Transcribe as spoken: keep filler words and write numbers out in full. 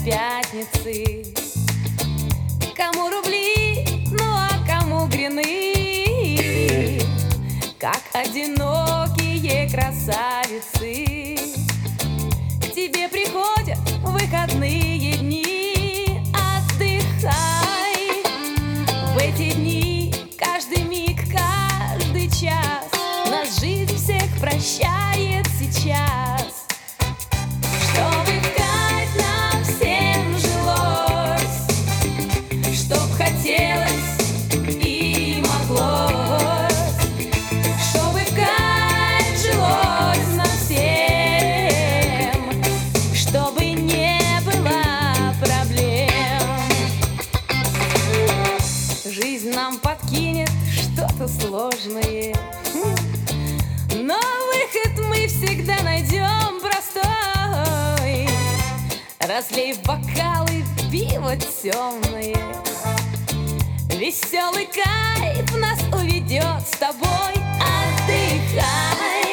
пятницы. Кому рубли, ну а кому грины, как одинокие красавицы. К тебе приходят выходные дни, отдыхай. В эти дни каждый миг, каждый час нас жизнь всех прощает сейчас. Чтобы в кайф нам всем жилось, чтоб хотелось и моглось, чтобы в кайф жилось нам всем, чтобы не было проблем. Жизнь нам подкинет что-то сложное, но выход мы всегда найдем простой. Разлей в бокалы пиво темное, веселый кайф нас уведет с тобой. Отдыхай.